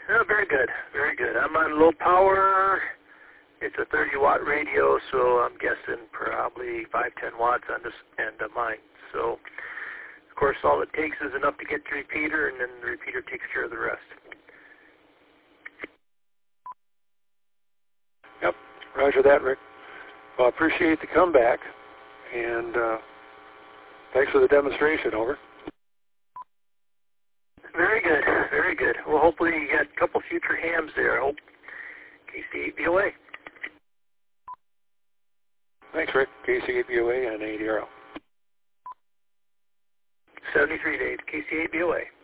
Oh, very good, very good. I'm on low power. It's a 30-watt radio, so I'm guessing probably 5-10 watts on this end of mine. So, of course, all it takes is enough to get the repeater, and then the repeater takes care of the rest. Yep, roger that, Rick. Well, I appreciate the comeback, and thanks for the demonstration, over. Very good, very good. Well, hopefully you got a couple future hams there. I hope KC8BOA. Thanks, Rick. KC8BOA and ADRO. 73 days, KC8BOA.